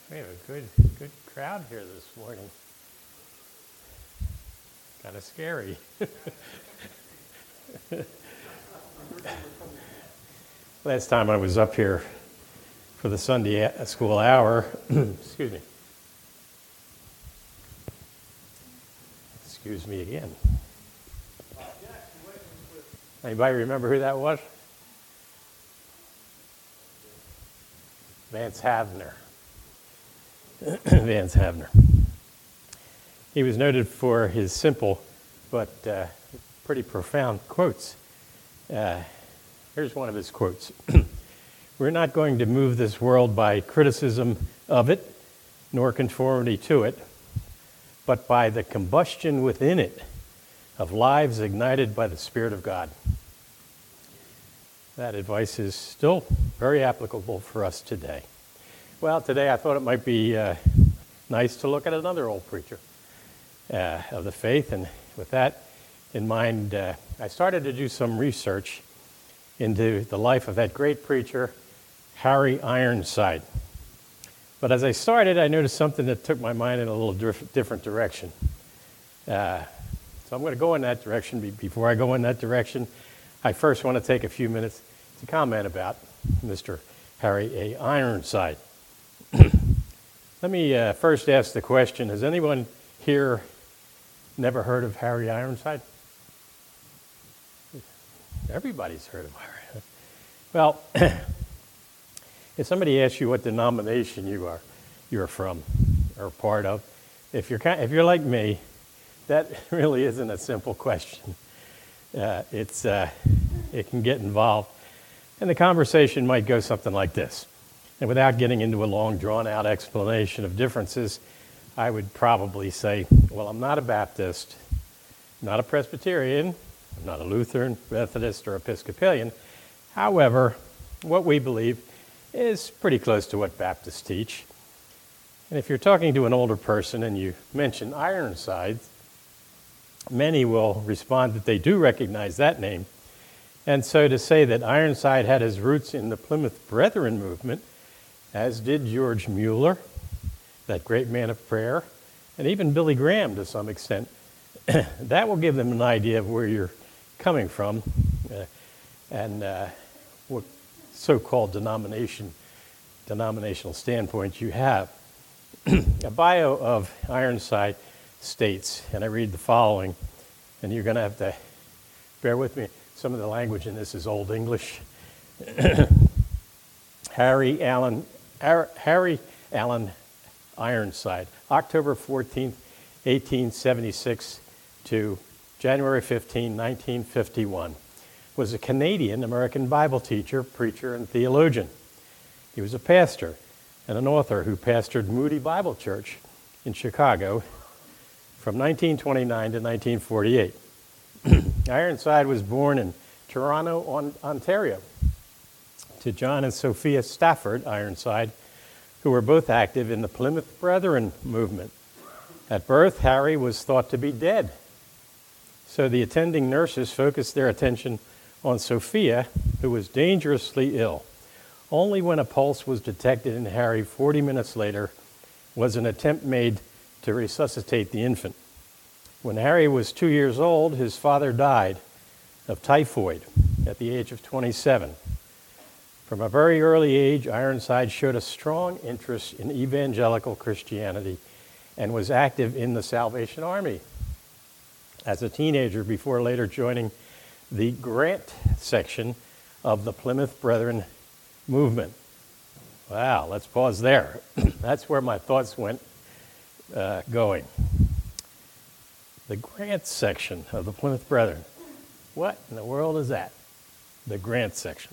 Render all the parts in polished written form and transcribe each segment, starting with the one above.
We have a good crowd here this morning. Kind of scary. Last time I was up here for the Sunday school hour, excuse me. Excuse me again. Anybody remember who that was? Vance Havner. Vance Havner. He was noted for his simple but pretty profound quotes. Here's one of his quotes. We're not going to move this world by criticism of it, nor conformity to it, but by the combustion within it of lives ignited by the Spirit of God. That advice is still very applicable for us today. Well, today I thought it might be nice to look at another old preacher of the faith, and with that in mind, I started to do some research into the life of that great preacher, Harry Ironside. But as I started, I noticed something that took my mind in a little different direction. So I'm going to go in that direction. Before I go in that direction, I first want to take a few minutes to comment about Mr. Harry A. Ironside. Let me first ask the question, has anyone here never heard of Harry Ironside? Everybody's heard of Harry. Well, if somebody asks you what denomination you're from or part of, if you're like me, that really isn't a simple question. It can get involved, and the conversation might go something like this. And without getting into a long, drawn-out explanation of differences, I would probably say, well, I'm not a Baptist, I'm not a Presbyterian, I'm not a Lutheran, Methodist, or Episcopalian. However, what we believe is pretty close to what Baptists teach. And if you're talking to an older person and you mention Ironside, many will respond that they do recognize that name. And so to say that Ironside had his roots in the Plymouth Brethren movement, as did George Mueller, that great man of prayer, and even Billy Graham to some extent, that will give them an idea of where you're coming from and what so-called denominational standpoint you have. A bio of Ironside states, and I read the following, and you're going to have to bear with me. Some of the language in this is Old English. Harry Allen Ironside, October 14th, 1876 to January 15, 1951, was a Canadian-American Bible teacher, preacher, and theologian. He was a pastor and an author who pastored Moody Bible Church in Chicago from 1929 to 1948. Ironside was born in Toronto, Ontario, to John and Sophia Stafford Ironside, who were both active in the Plymouth Brethren movement. At birth, Harry was thought to be dead, so the attending nurses focused their attention on Sophia, who was dangerously ill. Only when a pulse was detected in Harry 40 minutes later was an attempt made to resuscitate the infant. When Harry was 2 years old, his father died of typhoid at the age of 27. From a very early age, Ironside showed a strong interest in evangelical Christianity and was active in the Salvation Army as a teenager before later joining the Grant section of the Plymouth Brethren movement. Wow, let's pause there. That's where my thoughts went going. The Grant section of the Plymouth Brethren. What in the world is that? The Grant section.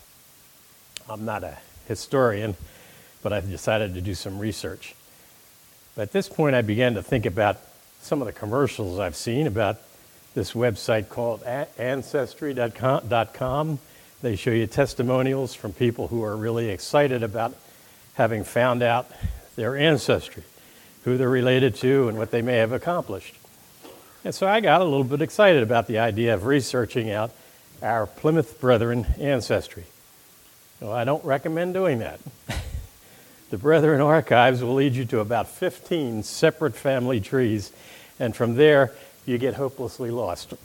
I'm not a historian, but I've decided to do some research. But at this point, I began to think about some of the commercials I've seen about this website called Ancestry.com. They show you testimonials from people who are really excited about having found out their ancestry, who they're related to, and what they may have accomplished. And so I got a little bit excited about the idea of researching out our Plymouth Brethren ancestry. Well, I don't recommend doing that. The Brethren Archives will lead you to about 15 separate family trees, and from there you get hopelessly lost,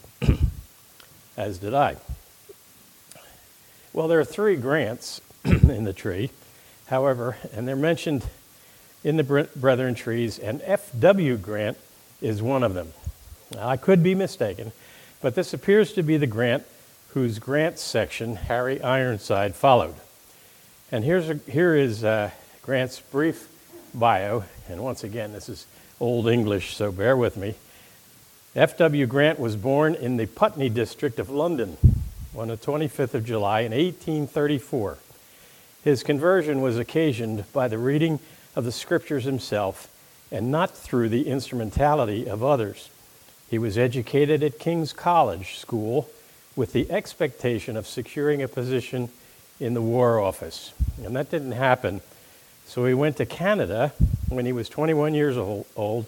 as did I. Well, there are 3 Grants in the tree, however, and they're mentioned in the Brethren trees, and F.W. Grant is one of them. Now, I could be mistaken, but this appears to be the Grant whose Grant section Harry Ironside followed. And here is Grant's brief bio, and once again, this is Old English, so bear with me. F.W. Grant was born in the Putney district of London on the 25th of July in 1834. His conversion was occasioned by the reading of the Scriptures himself and not through the instrumentality of others. He was educated at King's College School with the expectation of securing a position in the War Office, and that didn't happen. So he went to Canada when he was 21 years old.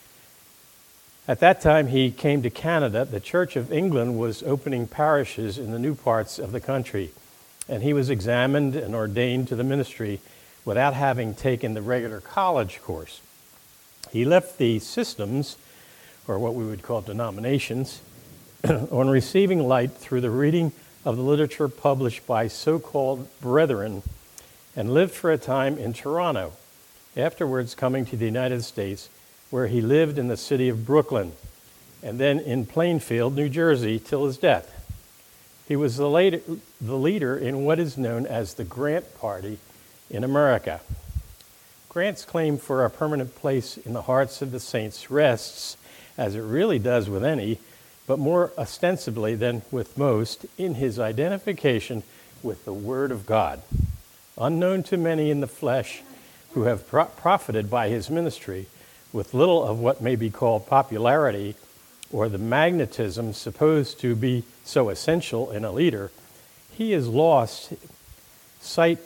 At that time he came to Canada, the Church of England was opening parishes in the new parts of the country, and he was examined and ordained to the ministry without having taken the regular college course. He left the systems, or what we would call denominations, on receiving light through the reading of the literature published by so-called brethren, and lived for a time in Toronto, afterwards coming to the United States, where he lived in the city of Brooklyn, and then in Plainfield, New Jersey, till his death. He was the leader in what is known as the Grant Party in America. Grant's claim for a permanent place in the hearts of the saints rests, as it really does with any, but more ostensibly than with most, in his identification with the Word of God. Unknown to many in the flesh who have profited by his ministry, with little of what may be called popularity or the magnetism supposed to be so essential in a leader, he is lost sight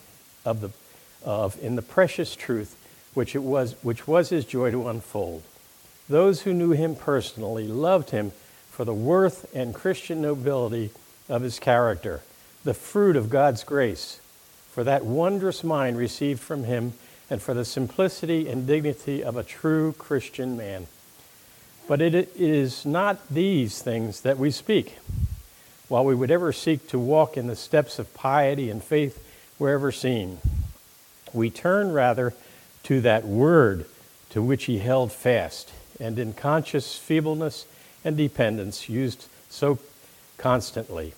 of in the precious truth which was his joy to unfold. Those who knew him personally loved him for the worth and Christian nobility of his character, the fruit of God's grace, for that wondrous mind received from him, and for the simplicity and dignity of a true Christian man. But it is not these things that we speak. While we would ever seek to walk in the steps of piety and faith wherever seen, we turn rather to that word to which he held fast, and in conscious feebleness and dependence used so constantly.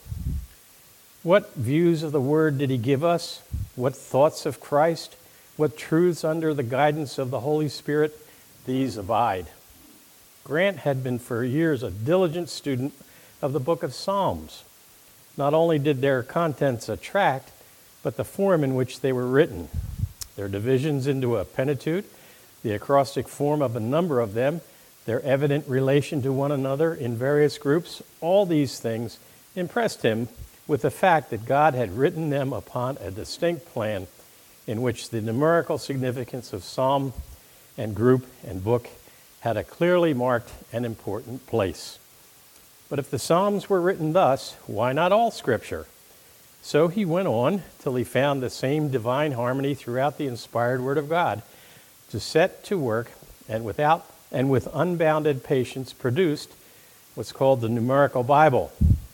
What views of the word did he give us? What thoughts of Christ? What truths under the guidance of the Holy Spirit? These abide. Grant had been for years a diligent student of the book of Psalms. Not only did their contents attract, but the form in which they were written. Their divisions into a Pentateuch, the acrostic form of a number of them, their evident relation to one another in various groups, all these things impressed him with the fact that God had written them upon a distinct plan in which the numerical significance of psalm and group and book had a clearly marked and important place. But if the Psalms were written thus, why not all Scripture? So he went on till he found the same divine harmony throughout the inspired Word of God, to set to work and with unbounded patience produced what's called the Numerical Bible,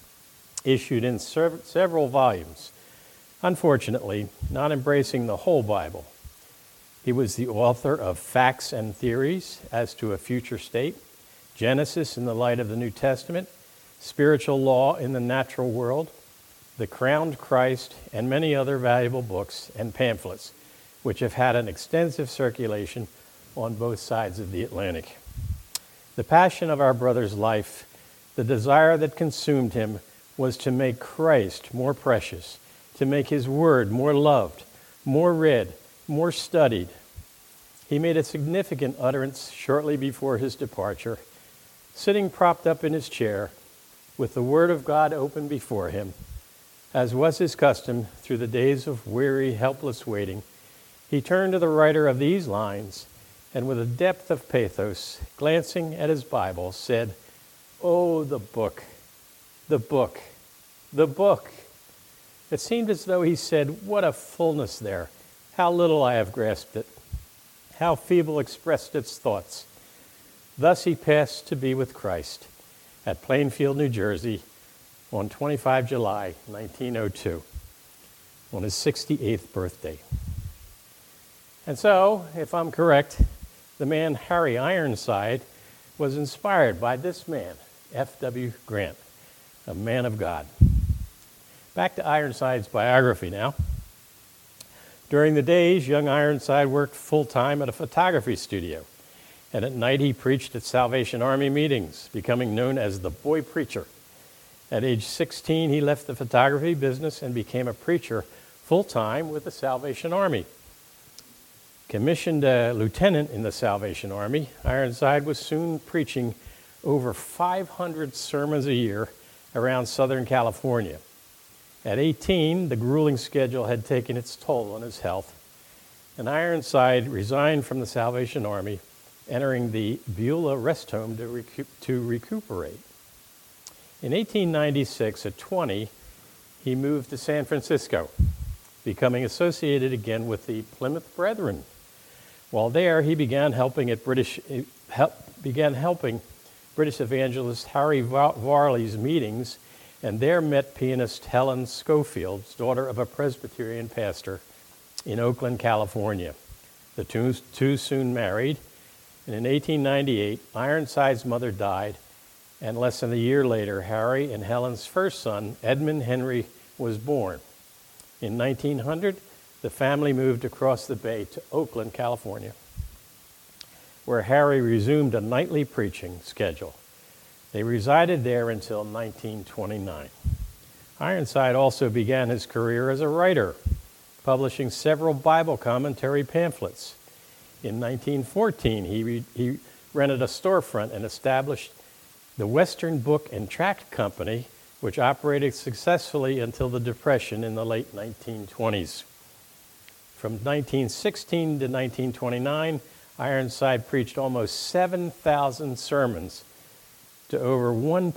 issued in several volumes, unfortunately not embracing the whole Bible. He was the author of Facts and Theories as to a Future State, Genesis in the Light of the New Testament, Spiritual Law in the Natural World, The Crowned Christ, and many other valuable books and pamphlets, which have had an extensive circulation on both sides of the Atlantic. The passion of our brother's life, the desire that consumed him, was to make Christ more precious, to make his word more loved, more read, more studied. He made a significant utterance shortly before his departure, sitting propped up in his chair with the Word of God open before him. As was his custom through the days of weary, helpless waiting, he turned to the writer of these lines and with a depth of pathos, glancing at his Bible, said, "Oh, the book, the book, the book." It seemed as though he said, "What a fullness there, how little I have grasped it, how feeble expressed its thoughts. Thus he passed to be with Christ at Plainfield, New Jersey on 25 July 1902, on his 68th birthday. And so, if I'm correct, the man Harry Ironside was inspired by this man, F.W. Grant, a man of God. Back to Ironside's biography now. During the days, young Ironside worked full-time at a photography studio, and at night he preached at Salvation Army meetings, becoming known as the Boy Preacher. At age 16, he left the photography business and became a preacher full-time with the Salvation Army. Commissioned a lieutenant in the Salvation Army, Ironside was soon preaching over 500 sermons a year around Southern California. At 18, the grueling schedule had taken its toll on his health, and Ironside resigned from the Salvation Army, entering the Beulah Rest Home to recuperate. In 1896, at 20, he moved to San Francisco, becoming associated again with the Plymouth Brethren. While there, he began helping British evangelist Harry Varley's meetings, and there met pianist Helen Schofield, daughter of a Presbyterian pastor in Oakland, California. The two soon married, and in 1898, Ironside's mother died, and less than a year later, Harry and Helen's first son, Edmund Henry, was born. In 1900, the family moved across the bay to Oakland, California, where Harry resumed a nightly preaching schedule. They resided there until 1929. Ironside also began his career as a writer, publishing several Bible commentary pamphlets. In 1914, he rented a storefront and established the Western Book and Tract Company, which operated successfully until the Depression in the late 1920s. From 1916 to 1929, Ironside preached almost 7,000 sermons to over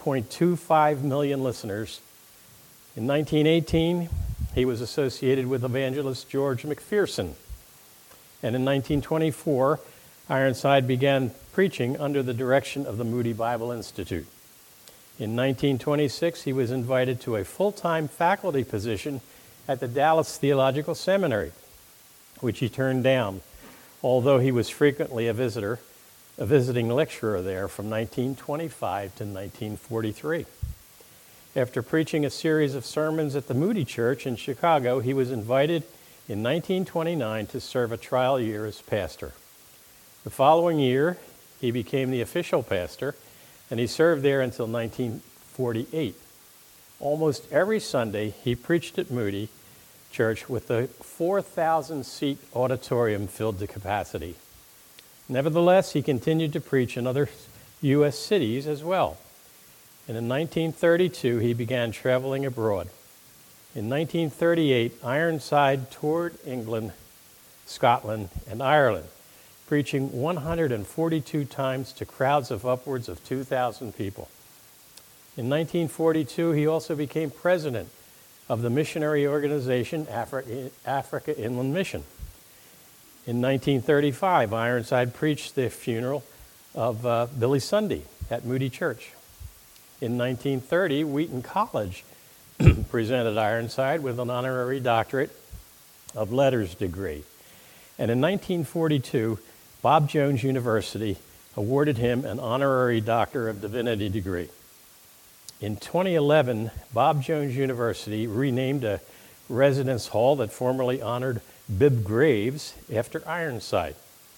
1.25 million listeners. In 1918, he was associated with evangelist George McPherson. And in 1924, Ironside began preaching under the direction of the Moody Bible Institute. In 1926, he was invited to a full-time faculty position at the Dallas Theological Seminary, which he turned down, although he was frequently a visiting lecturer there from 1925 to 1943. After preaching a series of sermons at the Moody Church in Chicago, he was invited in 1929 to serve a trial year as pastor. The following year, he became the official pastor, and he served there until 1948. Almost every Sunday, he preached at Moody Church with the 4,000-seat auditorium filled to capacity. Nevertheless, he continued to preach in other U.S. cities as well. And in 1932, he began traveling abroad. In 1938, Ironside toured England, Scotland, and Ireland, preaching 142 times to crowds of upwards of 2,000 people. In 1942, he also became president of the missionary organization Africa Inland Mission. In 1935, Ironside preached the funeral of Billy Sunday at Moody Church. In 1930, Wheaton College presented Ironside with an honorary doctorate of letters degree. And in 1942, Bob Jones University awarded him an honorary Doctor of Divinity degree. In 2011, Bob Jones University renamed a residence hall that formerly honored Bibb Graves after Ironside.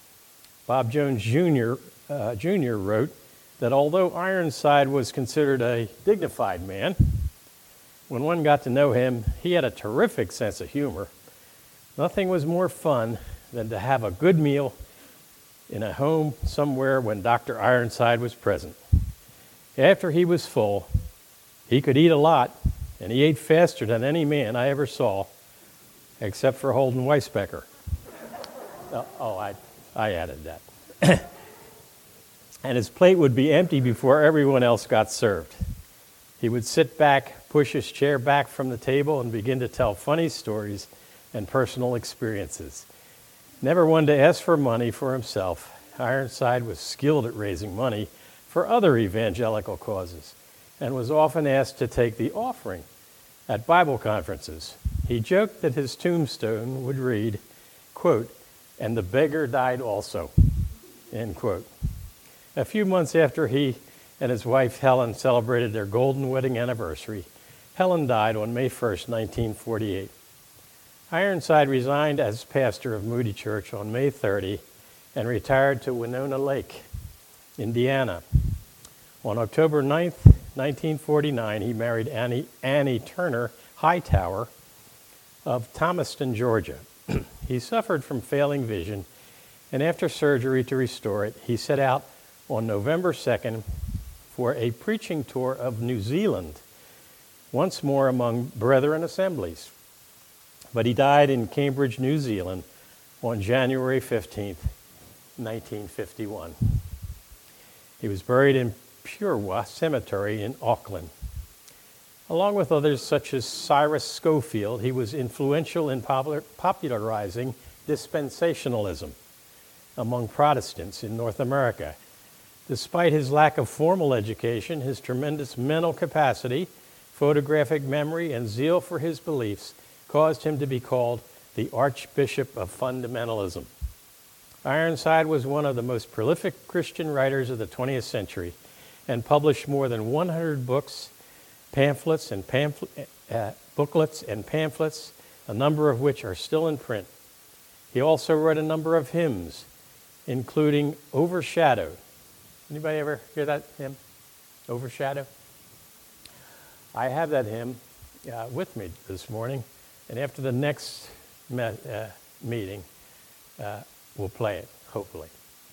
Bob Jones Jr. Wrote that although Ironside was considered a dignified man, when one got to know him, he had a terrific sense of humor. Nothing was more fun than to have a good meal in a home somewhere when Dr. Ironside was present. After he was full, he could eat a lot, and he ate faster than any man I ever saw, except for Holden Weisbecker. I added that. And his plate would be empty before everyone else got served. He would sit back, push his chair back from the table, and begin to tell funny stories and personal experiences. Never one to ask for money for himself, Ironside was skilled at raising money for other evangelical causes and was often asked to take the offering at Bible conferences. He joked that his tombstone would read, quote, "And the beggar died also," end quote. A few months after he and his wife Helen celebrated their golden wedding anniversary, Helen died on May 1st, 1948. Ironside resigned as pastor of Moody Church on May 30 and retired to Winona Lake, Indiana. On October 9th, 1949, he married Annie Turner Hightower of Thomaston, Georgia. He suffered from failing vision, and after surgery to restore it, he set out on November 2nd for a preaching tour of New Zealand, once more among Brethren assemblies. But he died in Cambridge, New Zealand on January 15th, 1951. He was buried in Purewa Cemetery in Auckland. Along with others such as Cyrus Schofield, he was influential in popularizing dispensationalism among Protestants in North America. Despite his lack of formal education, his tremendous mental capacity, photographic memory, and zeal for his beliefs caused him to be called the Archbishop of Fundamentalism. Ironside was one of the most prolific Christian writers of the 20th century and published more than 100 books, booklets and pamphlets, a number of which are still in print. He also wrote a number of hymns, including Overshadowed. Anybody ever hear that hymn? Overshadowed? I have that hymn with me this morning, and after the next meeting, we'll play it, hopefully.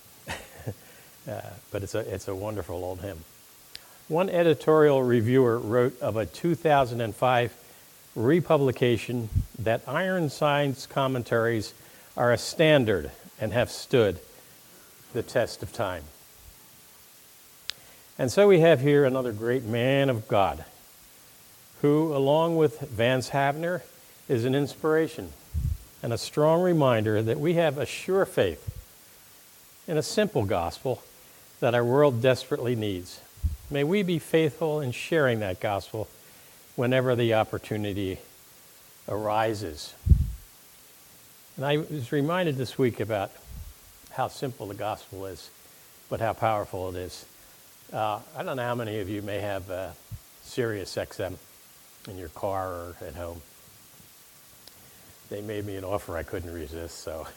But it's a wonderful old hymn. One editorial reviewer wrote of a 2005 republication that Ironside's commentaries are a standard and have stood the test of time. And so we have here another great man of God who, along with Vance Havner, is an inspiration and a strong reminder that we have a sure faith in a simple gospel that our world desperately needs. May we be faithful in sharing that gospel whenever the opportunity arises. And I was reminded this week about how simple the gospel is, but how powerful it is. I don't know how many of you may have Sirius XM in your car or at home. They made me an offer I couldn't resist, so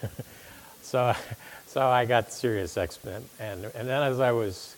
I got Sirius XM, and then as I was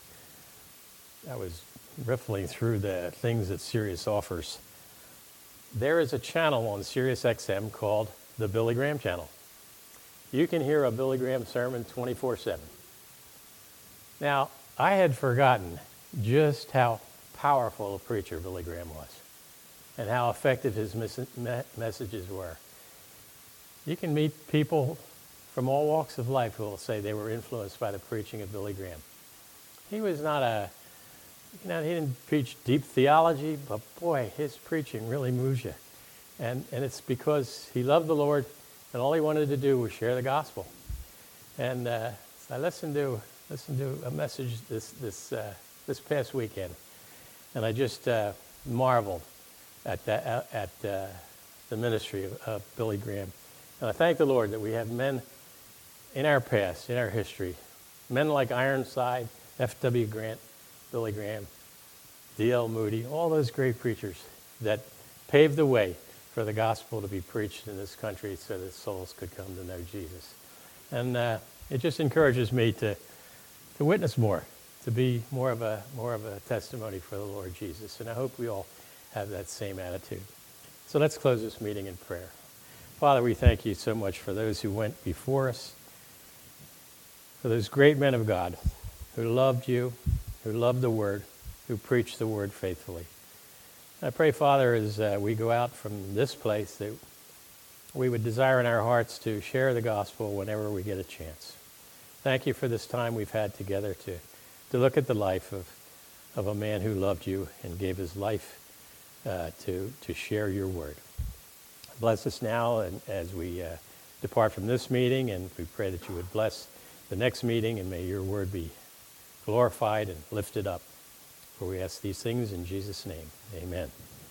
riffling through the things that Sirius offers, there is a channel on Sirius XM called the Billy Graham Channel. You can hear a Billy Graham sermon 24/7. Now, I had forgotten just how powerful a preacher Billy Graham was and how effective his messages were. You can meet people from all walks of life who will say they were influenced by the preaching of Billy Graham. He was not he didn't preach deep theology, but boy, his preaching really moves you. And it's because he loved the Lord, and all he wanted to do was share the gospel. And I listened to a message this past weekend, and I just marveled at the ministry of Billy Graham. And I thank the Lord that we have men in our past, in our history, men like Ironside, F.W. Grant, Billy Graham, D.L. Moody, all those great preachers that paved the way for the gospel to be preached in this country so that souls could come to know Jesus. And it just encourages me to witness more, to be more of a testimony for the Lord Jesus. And I hope we all have that same attitude. So let's close this meeting in prayer. Father, we thank you so much for those who went before us, for those great men of God who loved you, who loved the Word, who preached the Word faithfully. I pray, Father, as we go out from this place, that we would desire in our hearts to share the gospel whenever we get a chance. Thank you for this time we've had together to look at the life of a man who loved you and gave his life to share your Word. Bless us now and as we depart from this meeting, and we pray that you would bless the next meeting, and may your word be glorified and lifted up. For we ask these things in Jesus' name. Amen.